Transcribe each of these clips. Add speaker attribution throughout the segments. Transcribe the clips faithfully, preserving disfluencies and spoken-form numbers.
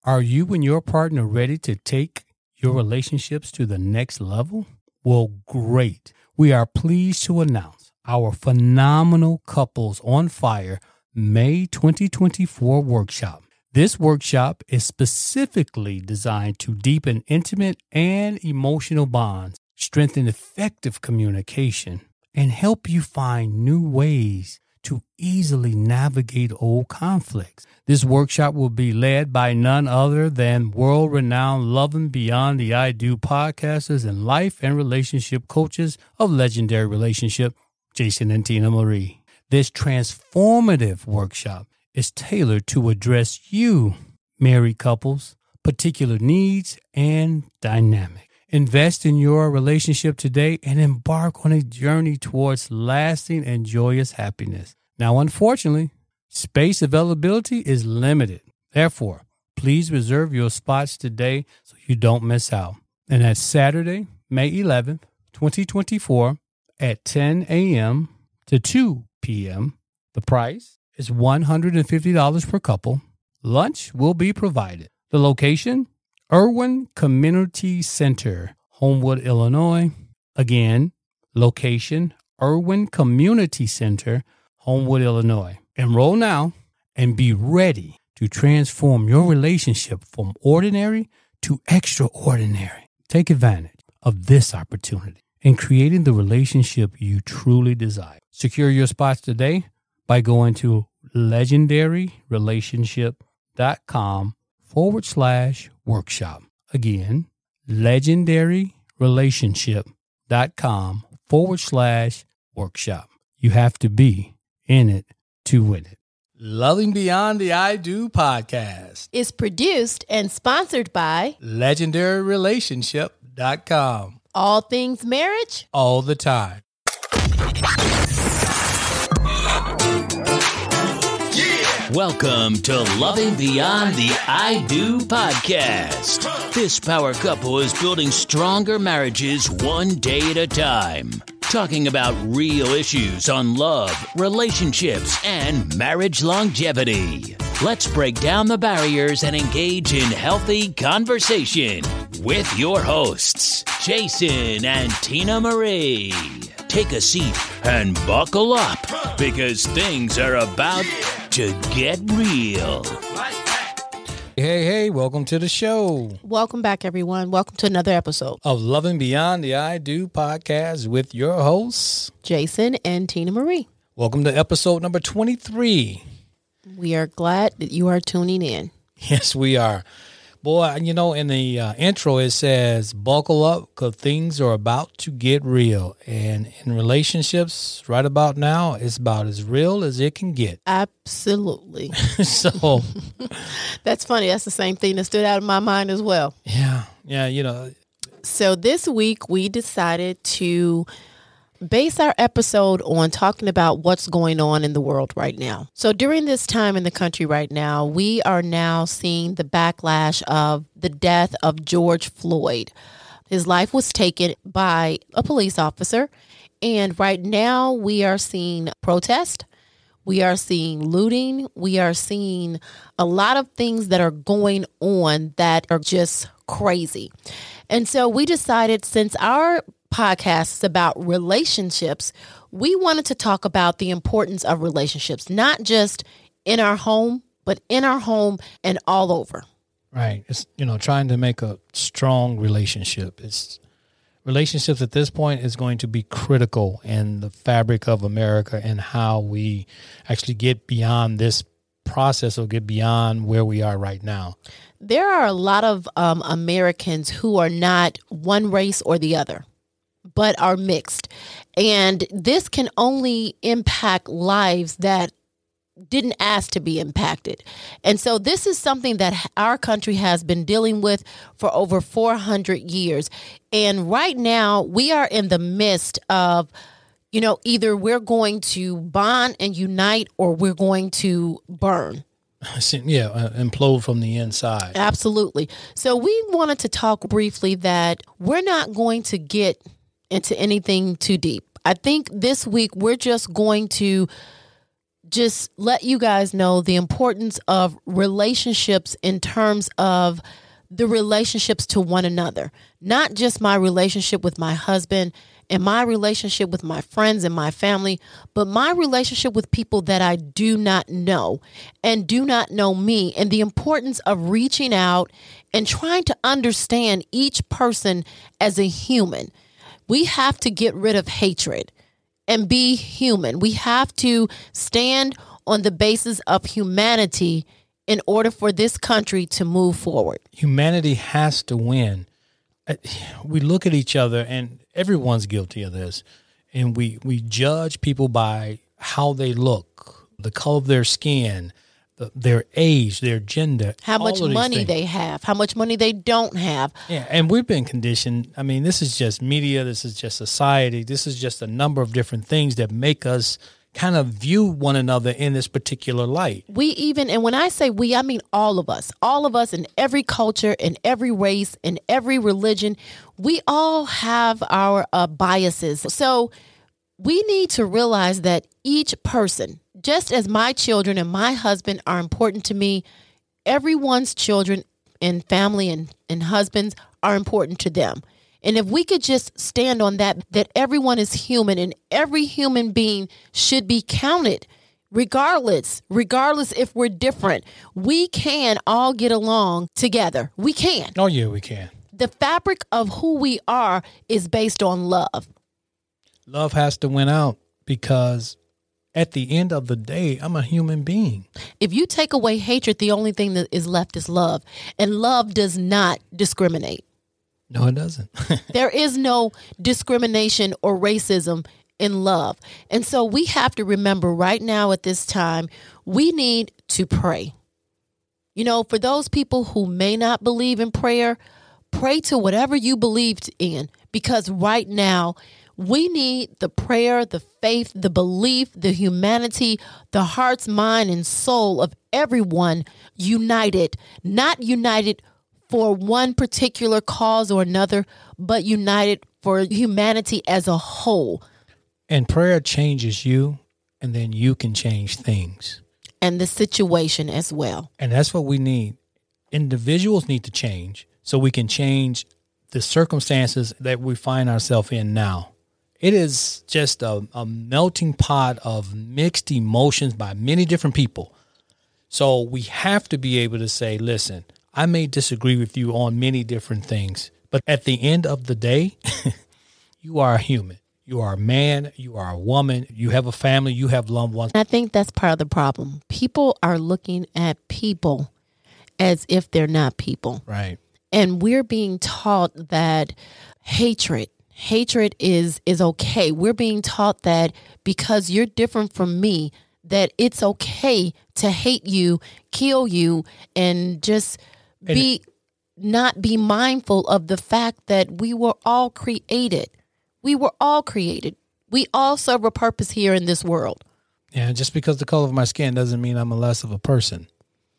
Speaker 1: Are you and your partner ready to take your relationships to the next level? Well, great. We are pleased to announce our phenomenal Couples on Fire May twenty twenty-four workshop. This workshop is specifically designed to deepen intimate and emotional bonds, strengthen effective communication, and help you find new ways to easily navigate old conflicts. This workshop will be led by none other than world-renowned Loving Beyond the I Do podcasters and life and relationship coaches of Legendary Relationship, Jason and Tina Marie. This transformative workshop is tailored to address you, married couples, particular needs and dynamics. Invest in your relationship today and embark on a journey towards lasting and joyous happiness. Now, unfortunately, space availability is limited. Therefore, please reserve your spots today so you don't miss out. And that's Saturday, May eleventh, twenty twenty-four at ten a.m. to two p.m. The price is one hundred fifty dollars per couple. Lunch will be provided. The location? Irwin Community Center, Homewood, Illinois. Again, location, Irwin Community Center, Homewood, Illinois. Enroll now and be ready to transform your relationship from ordinary to extraordinary. Take advantage of this opportunity in creating the relationship you truly desire. Secure your spots today by going to legendaryrelationship.com forward slash workshop. Again, legendaryrelationship.com forward slash workshop. You have to be in it to win it. Loving Beyond the I Do podcast
Speaker 2: is produced and sponsored by
Speaker 1: legendary relationship dot com.
Speaker 2: All things marriage,
Speaker 1: all the time.
Speaker 3: Welcome to Loving Beyond the I Do podcast. This power couple is building stronger marriages one day at a time. Talking about real issues on love, relationships, and marriage longevity. Let's break down the barriers and engage in healthy conversation with your hosts, Jason and Tina Marie. Take a seat and buckle up because things are about to get real.
Speaker 1: Hey, hey, welcome to the show.
Speaker 2: Welcome back, everyone. Welcome to another episode
Speaker 1: of Loving Beyond the I Do podcast with your hosts,
Speaker 2: Jason and Tina Marie.
Speaker 1: Welcome to episode number twenty-three.
Speaker 2: We are glad that you are tuning in.
Speaker 1: Yes, we are. Boy, you know, in the uh, intro, it says, buckle up because things are about to get real. And in relationships, right about now, it's about as real as it can get.
Speaker 2: Absolutely.
Speaker 1: So.
Speaker 2: That's funny. That's the same thing that stood out in my mind as well.
Speaker 1: Yeah. Yeah, you know.
Speaker 2: So this week, we decided to base our episode on talking about what's going on in the world right now. So during this time in the country right now, we are now seeing the backlash of the death of George Floyd. His life was taken by a police officer. And right now we are seeing protest. We are seeing looting. We are seeing a lot of things that are going on that are just crazy. And so we decided, since our podcast is about relationships, we wanted to talk about the importance of relationships, not just in our home, but in our home and all over.
Speaker 1: Right. It's, you know, trying to make a strong relationship. It's relationships at this point is going to be critical in the fabric of America and how we actually get beyond this process or get beyond where we are right now.
Speaker 2: There are a lot of um, Americans who are not one race or the other, but are mixed. And this can only impact lives that didn't ask to be impacted. And so this is something that our country has been dealing with for over four hundred years. And right now we are in the midst of, you know, either we're going to bond and unite or we're going to burn.
Speaker 1: Yeah, uh, implode from the inside.
Speaker 2: Absolutely. So we wanted to talk briefly that we're not going to get into anything too deep. I think this week we're just going to just let you guys know the importance of relationships in terms of the relationships to one another, not just my relationship with my husband and my relationship with my friends and my family, but my relationship with people that I do not know and do not know me, and the importance of reaching out and trying to understand each person as a human. We have to get rid of hatred and be human. We have to stand on the basis of humanity in order for this country to move forward.
Speaker 1: Humanity has to win. We look at each other, and everyone's guilty of this, and we, we judge people by how they look, the color of their skin, the, their age, their gender,
Speaker 2: how much money they have, how much money they don't have.
Speaker 1: Yeah, and we've been conditioned. I mean, this is just media. This is just society. This is just a number of different things that make us kind of view one another in this particular light.
Speaker 2: We even, and when I say we, I mean all of us, all of us in every culture, in every race, in every religion, we all have our uh, biases. So we need to realize that each person, just as my children and my husband are important to me, everyone's children and family and, and husbands are important to them. And if we could just stand on that, that everyone is human and every human being should be counted, regardless, regardless if we're different, we can all get along together. We can.
Speaker 1: Oh, yeah, we can.
Speaker 2: The fabric of who we are is based on love.
Speaker 1: Love has to win out, because at the end of the day, I'm a human being.
Speaker 2: If you take away hatred, the only thing that is left is love. And love does not discriminate.
Speaker 1: No, it doesn't.
Speaker 2: There is no discrimination or racism in love. And so we have to remember right now at this time, we need to pray. You know, for those people who may not believe in prayer, pray to whatever you believed in, because right now we need the prayer, the faith, the belief, the humanity, the heart's, mind, and soul of everyone united, not united for one particular cause or another, but united for humanity as a whole.
Speaker 1: And prayer changes you, and then you can change things.
Speaker 2: And the situation as well.
Speaker 1: And that's what we need. Individuals need to change so we can change the circumstances that we find ourselves in now. It is just a, a melting pot of mixed emotions by many different people. So we have to be able to say, listen, I may disagree with you on many different things, but at the end of the day, you are a human. You are a man. You are a woman. You have a family. You have loved ones.
Speaker 2: I think that's part of the problem. People are looking at people as if they're not people.
Speaker 1: Right.
Speaker 2: And we're being taught that hatred, hatred is, is okay. We're being taught that because you're different from me, that it's okay to hate you, kill you, and just be not be mindful of the fact that we were all created. We were all created. We all serve a purpose here in this world.
Speaker 1: Yeah, just because the color of my skin doesn't mean I'm a less of a person.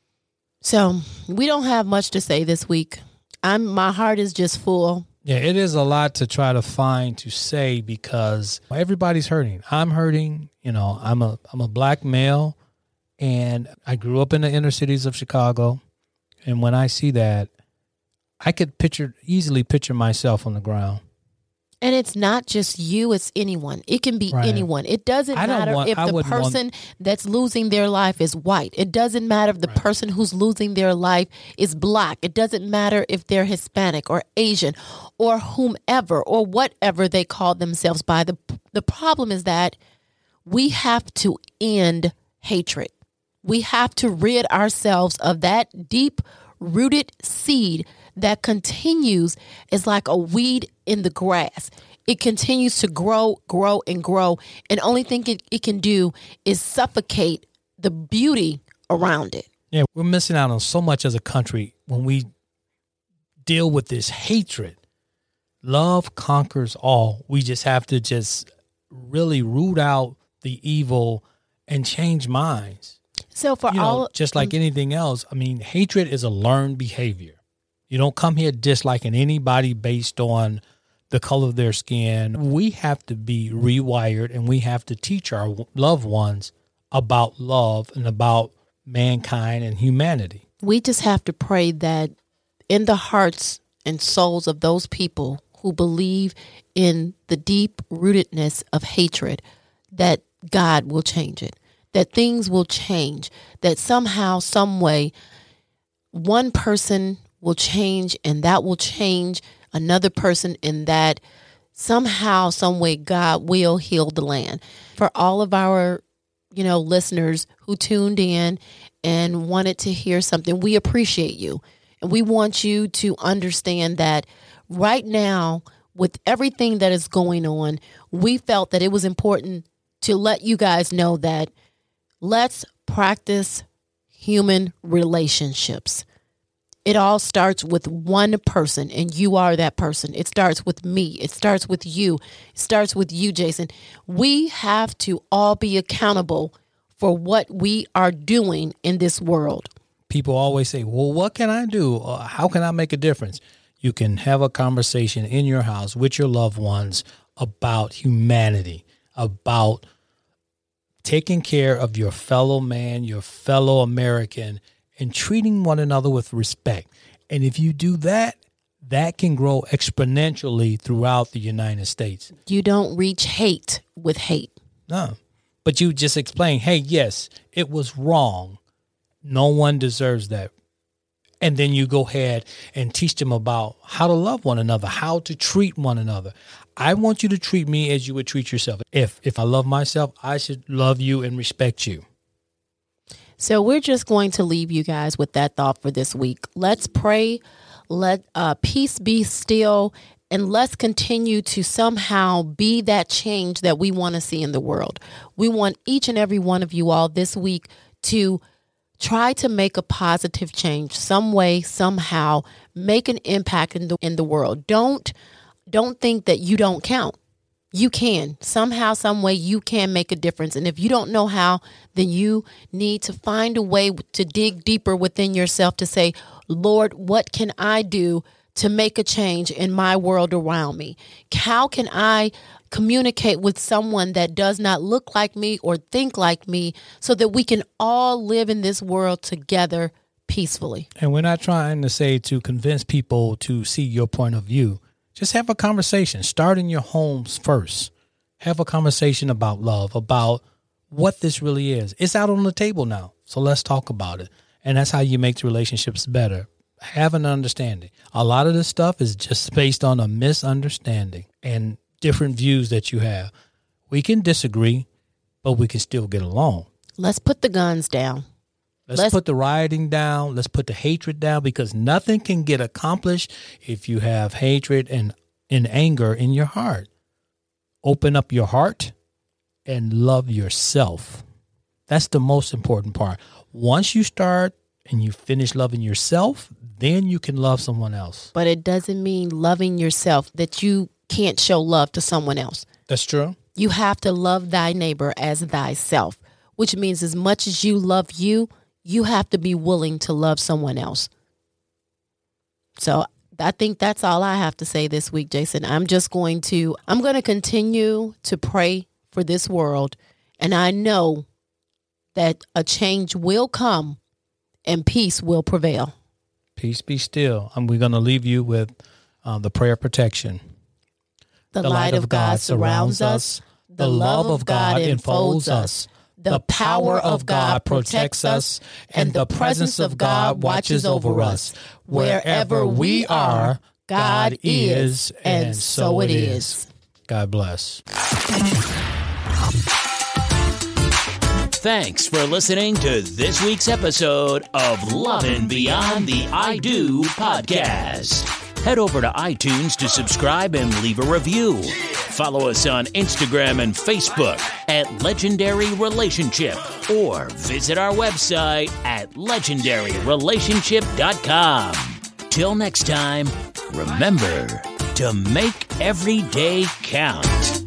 Speaker 2: So we don't have much to say this week. I'm my heart is just full.
Speaker 1: Yeah, it is a lot to try to find to say, because everybody's hurting. I'm hurting. You know, I'm a I'm a black male, and I grew up in the inner cities of Chicago. And when I see that, I could picture easily picture myself on the ground.
Speaker 2: And it's not just you, it's anyone. It can be
Speaker 1: right.
Speaker 2: anyone. It doesn't
Speaker 1: I don't
Speaker 2: matter
Speaker 1: want,
Speaker 2: if
Speaker 1: I
Speaker 2: the person
Speaker 1: want...
Speaker 2: that's losing their life is white. It doesn't matter if the
Speaker 1: right.
Speaker 2: person who's losing their life is black. It doesn't matter if they're Hispanic or Asian or whomever or whatever they call themselves by. The, the problem is that we have to end hatred. We have to rid ourselves of that deep-rooted seed that continues as like a weed in the grass. It continues to grow, grow, and grow. And the only thing it, it can do is suffocate the beauty around it.
Speaker 1: Yeah, we're missing out on so much as a country when we deal with this hatred. Love conquers all. We just have to just really root out the evil and change minds.
Speaker 2: So for
Speaker 1: you know,
Speaker 2: all,
Speaker 1: just like um, anything else, I mean, hatred is a learned behavior. You don't come here disliking anybody based on the color of their skin. We have to be rewired, and we have to teach our loved ones about love and about mankind and humanity.
Speaker 2: We just have to pray that in the hearts and souls of those people who believe in the deep rootedness of hatred, that God will change it, that things will change, that somehow, some way, one person will change and that will change another person, and that somehow, some way, God will heal the land. For all of our, you know, listeners who tuned in and wanted to hear something, we appreciate you. And we want you to understand that right now, with everything that is going on, we felt that it was important to let you guys know that let's practice human relationships. It all starts with one person, and you are that person. It starts with me. It starts with you. It starts with you, Jason. We have to all be accountable for what we are doing in this world.
Speaker 1: People always say, well, what can I do? Uh, how can I make a difference? You can have a conversation in your house with your loved ones about humanity, about taking care of your fellow man, your fellow American, and treating one another with respect. And if you do that, that can grow exponentially throughout the United States.
Speaker 2: You don't reach hate with hate.
Speaker 1: No, but you just explain, hey, yes, it was wrong. No one deserves that. And then you go ahead and teach them about how to love one another, how to treat one another. I want you to treat me as you would treat yourself. If if I love myself, I should love you and respect you.
Speaker 2: So we're just going to leave you guys with that thought for this week. Let's pray. Let uh, peace be still. And let's continue to somehow be that change that we want to see in the world. We want each and every one of you all this week to try to make a positive change some way, somehow, make an impact in the in the world. Don't don't think that you don't count. You can. Somehow, some way, you can make a difference. And if you don't know how, then you need to find a way to dig deeper within yourself to say, Lord, what can I do to make a change in my world around me? How can I communicate with someone that does not look like me or think like me so that we can all live in this world together peacefully?
Speaker 1: And we're not trying to say to convince people to see your point of view. Just have a conversation. Start in your homes first. Have a conversation about love, about what this really is. It's out on the table now. So let's talk about it. And that's how you make the relationships better. Have an understanding. A lot of this stuff is just based on a misunderstanding and different views that you have. We can disagree, but we can still get along.
Speaker 2: Let's put the guns down.
Speaker 1: Let's, Let's put the rioting down. Let's put the hatred down, because nothing can get accomplished if you have hatred and, and anger in your heart. Open up your heart and love yourself. That's the most important part. Once you start and you finish loving yourself, then you can love someone else.
Speaker 2: But it doesn't mean loving yourself that you can't show love to someone else.
Speaker 1: That's true.
Speaker 2: You have to love thy neighbor as thyself, which means as much as you love you, you have to be willing to love someone else. So I think that's all I have to say this week, Jason. I'm just going to, I'm going to continue to pray for this world. And I know that a change will come and peace will prevail.
Speaker 1: Peace be still. And we're going to leave you with uh, the prayer protection.
Speaker 2: The, the light of God surrounds us. The love of God enfolds us. The power of God protects us, and the presence of God watches over us. Wherever we are, God is, and so it is.
Speaker 1: God bless.
Speaker 3: Thanks for listening to this week's episode of Lovin' Beyond the I Do podcast. Head over to iTunes to subscribe and leave a review. Follow us on Instagram and Facebook at Legendary Relationship, or visit our website at legendary relationship dot com. Till next time, remember to make every day count.